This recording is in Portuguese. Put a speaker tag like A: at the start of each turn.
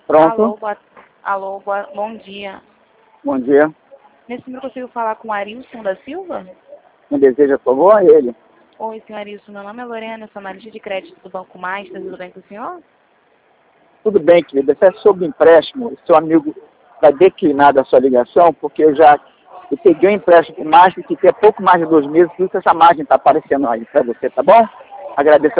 A: Pronto.
B: Bom dia.
A: Bom dia.
B: Nesse número eu consigo falar com o Arilson da Silva?
A: Me deseja, por favor, a ele.
B: Oi, senhor Arilson. Meu nome é Lorena, sou analista de crédito do Banco Master. Tudo bem com o senhor?
A: Tudo bem, querida. Até sobre o empréstimo, o seu amigo vai declinar da sua ligação, porque eu peguei um empréstimo com Master que tem pouco mais de 2 meses, por isso essa margem está aparecendo aí para você, tá bom? Agradeço.